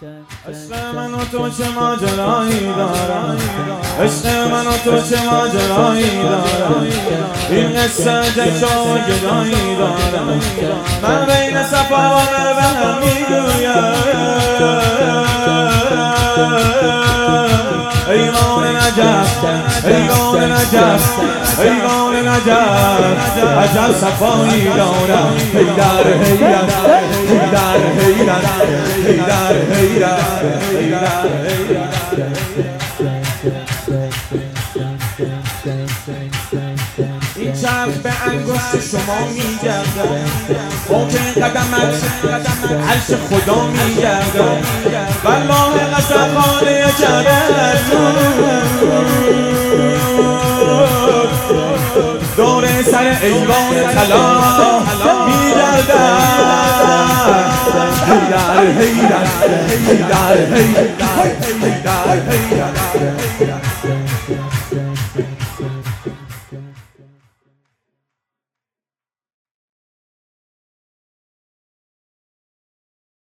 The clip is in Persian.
عشق من و تو چه ماجرایی دارم، عشق من و تو چه ماجرایی دارم، این قصه جشن و گدایی دارم، من بین صفا و مروه هم میگویم ایوان نجف، ایوان نجف، ایوان نجف، عجب صفایی دارم. حیدر حیدر حیدر حیدر حیدر حیدر این چرخ به انگشت شما میگردم، خاک قدمت عرش خدا میگردم، والله قسم خانه جبل دور سر ایوان طلا میگردم. حیدر حیدر حیدر حیدر حیدر حیدر